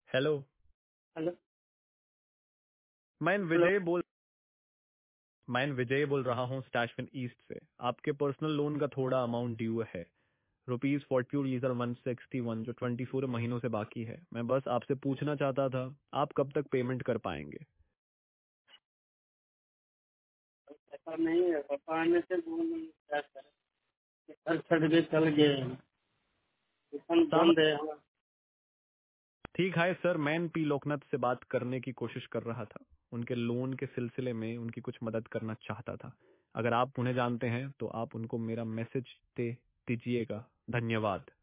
Hello. Hello. मैं hello. Vijay बोल मैं विजय बोल रहा हूँ स्टैशविन ईस्ट से। आपके पर्सनल लोन का थोड़ा अमाउंट ड्यू है, ₹42,161 जो 24 महीनों से बाकी है। मैं बस आपसे पूछना चाहता था आप कब तक पेमेंट कर पाएंगे। पापा नहीं है, पापा आने से बोल क्या करें। घर छड़ के चल गए, दुकान सामा बंद है हमारा। ठीक है सर, मैं पी लोकनाथ से बात करने की कोशिश कर रहा था। उनके लोन के सिलसिले में उनकी कुछ मदद करना चाहता था। अगर आप उन्हें जानते हैं तो आप उनको मेरा मैसेज दे दीजिएगा। धन्यवाद।